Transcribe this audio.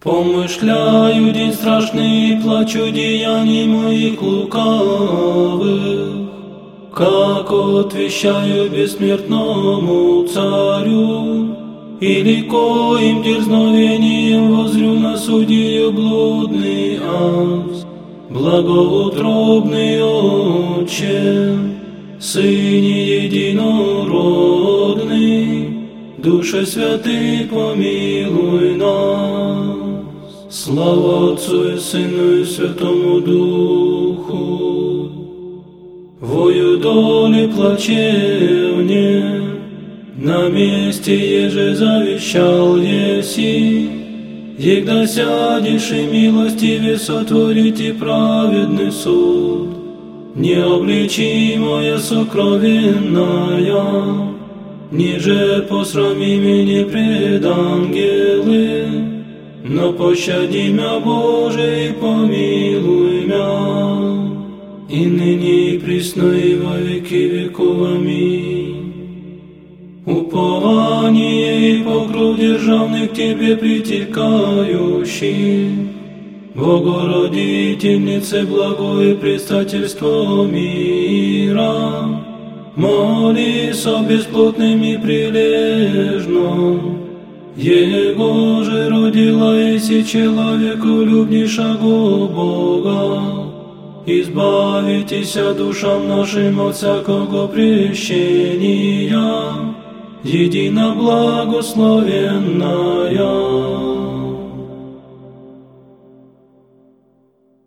Помышляю день страшный, плачу деяний моих лукавых, как отвещаю бессмертному царю, или коим дерзновением возрю на судью блудный ас. Благоутробный Отче, Сыне единородный, Душе Святый, помилуй нас. Слава Отцу и Сыну и Святому Духу. Вою доли плачевне, на месте еже завещал еси, егда сядешь и милостиве сотворите праведный суд. Необличимая сокровенная, ниже посрами меня пред ангелы, но пощади мя, Боже, и помилуй мя, и ныне и присно и во веки веков. Аминь. Упование и покров державный к Тебе притекающий, Богородительнице благое предстательство мира, молись о бесплотным и прилежно, Его же родила еси человеку любнейшего Бога, избавитеся душам нашим от всякого прещения, едино благословенная.